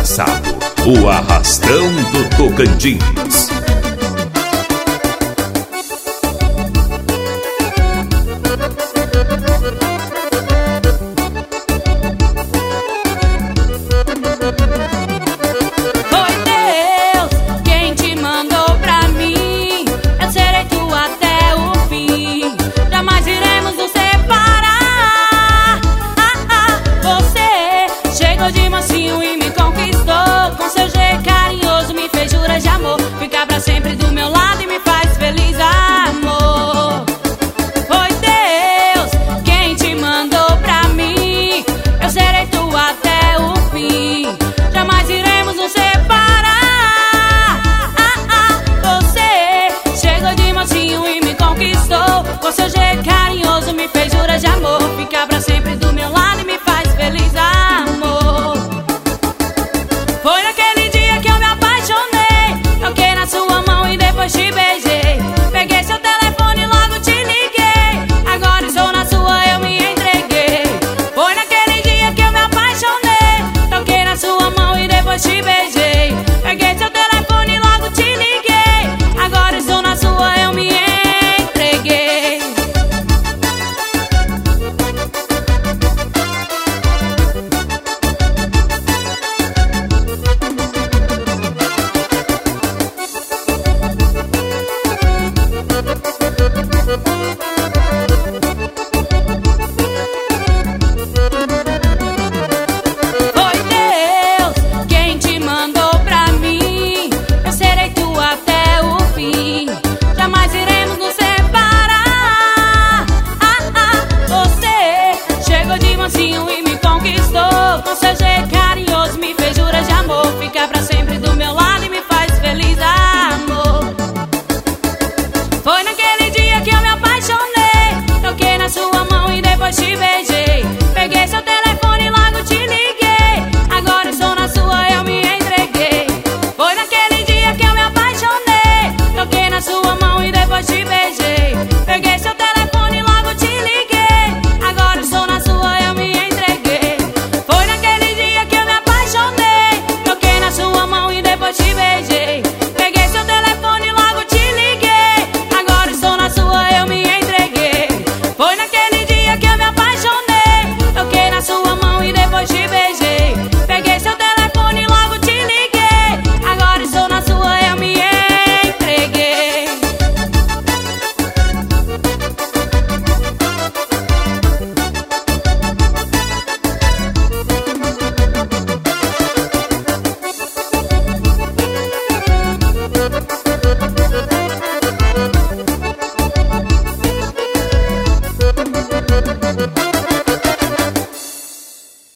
engraçado, o arrastão do Tocantins. Fica pra sempre do meu lado e me faz feliz, amor. Foi Deus quem te mandou pra mim. Eu serei tua até o fim. Jamais iremos nos separar. Você chegou de mansinho e me conquistou. Com seu jeito carinhoso me fez jurar de amor. Fica pra sempre do meu lado e me faz feliz, amor. Foi naquele dia que eu me apaixonei. Toquei na sua mão e depois te beijei. Peguei seu telefone e logo te liguei. Agora estou na sua, eu me entreguei. Foi naquele dia que eu me apaixonei. Toquei na sua mão e depois te beijei. Peguei seu telefone e logo te liguei. Agora estou na sua, eu me entreguei. Foi Deus quem te mandou pra mim. Eu serei tua até o fim. Jamais iremos nos separar. Você chegou de mansinho e me conquistou. Com seu jeito carinhoso